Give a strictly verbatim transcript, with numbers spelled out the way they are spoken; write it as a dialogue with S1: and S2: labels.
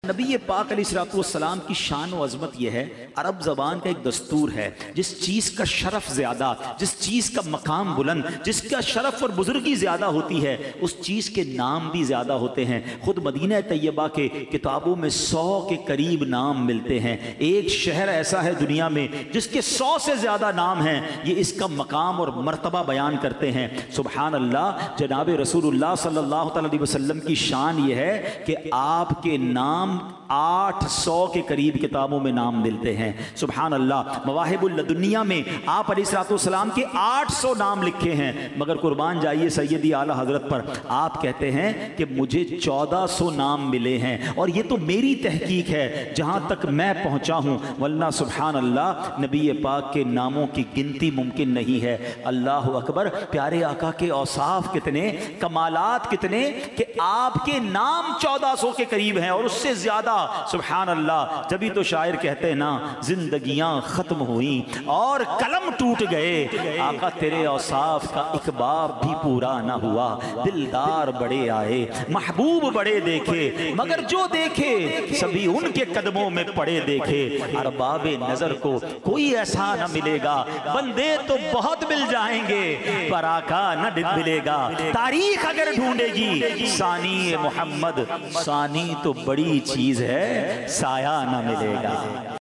S1: نبی پاک علیہ الصلوۃ والسلام کی شان و عظمت یہ ہے، عرب زبان کا ایک دستور ہے، جس چیز کا شرف زیادہ، جس چیز کا مقام بلند، جس کا شرف اور بزرگی زیادہ ہوتی ہے، اس چیز کے نام بھی زیادہ ہوتے ہیں۔ خود مدینہ طیبہ کے کتابوں میں سو کے قریب نام ملتے ہیں۔ ایک شہر ایسا ہے دنیا میں جس کے سو سے زیادہ نام ہیں، یہ اس کا مقام اور مرتبہ بیان کرتے ہیں۔ سبحان اللہ، جناب رسول اللہ صلی اللہ علیہ وسلم کی شان یہ ہے کہ آپ کے نام آٹھ سو کے قریب کتابوں میں نام ملتے ہیں۔ سبحان اللہ، مواہب اللدنیہ میں آپ علیہ الصلوۃ والسلام کے آٹھ سو نام لکھے ہیں، مگر قربان جائیے سیدی اعلیٰ حضرت پر، آپ کہتے ہیں کہ مجھے چودہ سو نام ملے ہیں، اور یہ تو میری تحقیق ہے جہاں تک میں پہنچا ہوں، ورنہ سبحان اللہ نبی پاک کے ناموں کی گنتی ممکن نہیں ہے۔ اللہ اکبر، پیارے آقا کے اوصاف کتنے، کمالات کتنے کہ آپ کے نام چودہ سو کے قریب ہیں اور اس سے زیادہ۔ سبحان اللہ، جبھی تو شاعر کہتے ہیں نا، زندگیاں ختم ہوئیں اور قلم ٹوٹ گئے، آقا تیرے اوصاف کا ایک باب بھی پورا نہ ہوا۔ دلدار بڑے آئے، محبوب بڑے دیکھے، مگر جو دیکھے سبھی ان کے قدموں میں پڑے دیکھے۔ ارباب نظر کو کوئی ایسا نہ ملے گا، بندے تو بہت مل جائیں گے پر آقا نہ ملے گا۔ تاریخ اگر ڈھونڈے گی ثانی محمد، ثانی تو بڑی چیز ہے، سایہ نہ ملے گا۔